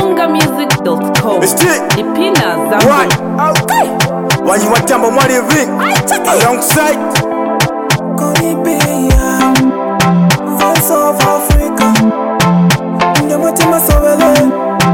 MungaMusic.com. Ipina Zambu. Right. Okay. When you want Jambo Money Ring alongside Caribbean, Voice of Africa. Nyamutima Sowele.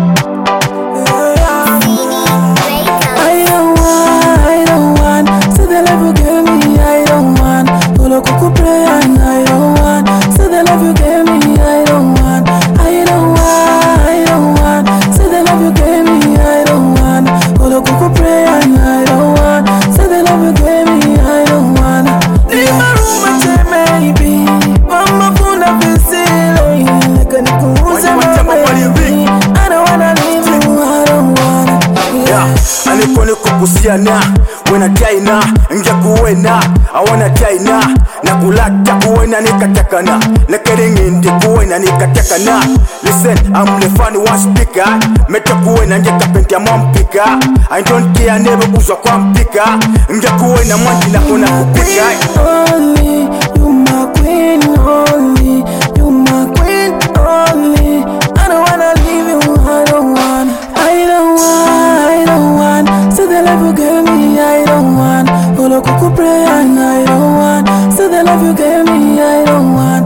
I don't want. So the love you gave me, I don't want. Polo kuku play and I don't want. So the love you gave me, I don't want. I don't want. So the love you gave me, I don't want. Polo kuku play and I don't want. So the love you gave me, I don't want. Leave my room and maybe. Mama funa visile. Like a nikuuze baby. I don't wanna leave you, I don't wanna. yeah. Anikoni kukusiana wena taina nja kuwena awana taina na kulata kuwena nikatakana lekerengi ndi kuwena nikatakana. Listen, I'm the funny one speaker. Meta kuwena nja kapenti ya mwampika. I don't care never kuzwa kwa mpika. Nja kuwena mwanti na kuna kupika. Only, you my queen, only, you my queen, only. I don't wanna leave you, I don't want. So the love you gave me, I don't want. Polo kuku play and I don't want. So the love you gave me, I don't want.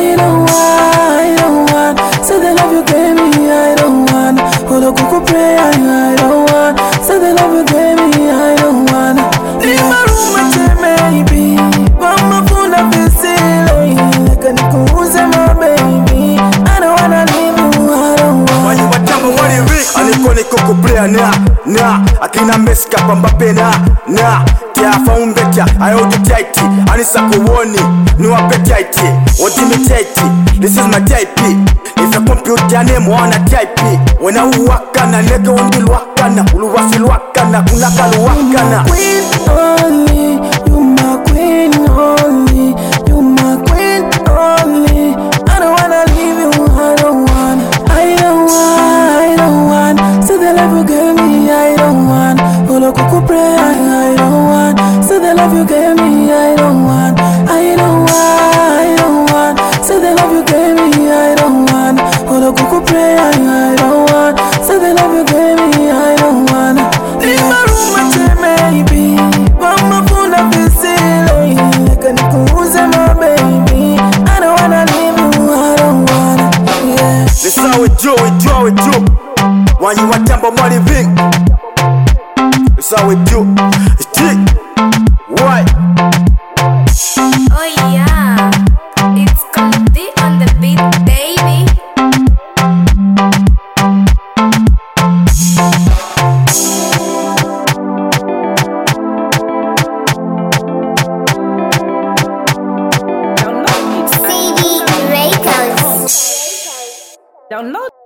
So the love you gave me, I don't want. Polo kuku play and I don't want. So the love you gave me, I don't want. Leave my room and maybe. Mama funa visile. Like a nikuuze my baby. I don't wanna leave you, I don't want. When you want Jambo Money Ring anikoni kukuplay na akina meska pambape na tiafa umbetia ayodi tighty anisa kuwoni nuwa petighty odimi tighty. This is my type. If a computer name wanna type wena uwakana nege wondilwakana uluwasilwakana kunakaluwakana. Queen only, you my queen only, you my queen only. I don't wanna leave you, I don't want. So the love you gave me, I don't want. Polo kuku play, I don't want. So the love you gave me, I don't want. So the love you gave me, I don't want. Polo kuku play, I don't want. So the love you gave me, I don't want. Leave my room and maybe. Mama funa visile. Like a nikuuze my baby. I don't wanna leave you, I don't wanna. Yeah. This how we do. When you want Jambo Money Ring, this how we do. Why? Oh yeah, it's gonna be on the beat, baby. Download it. CD Records. Download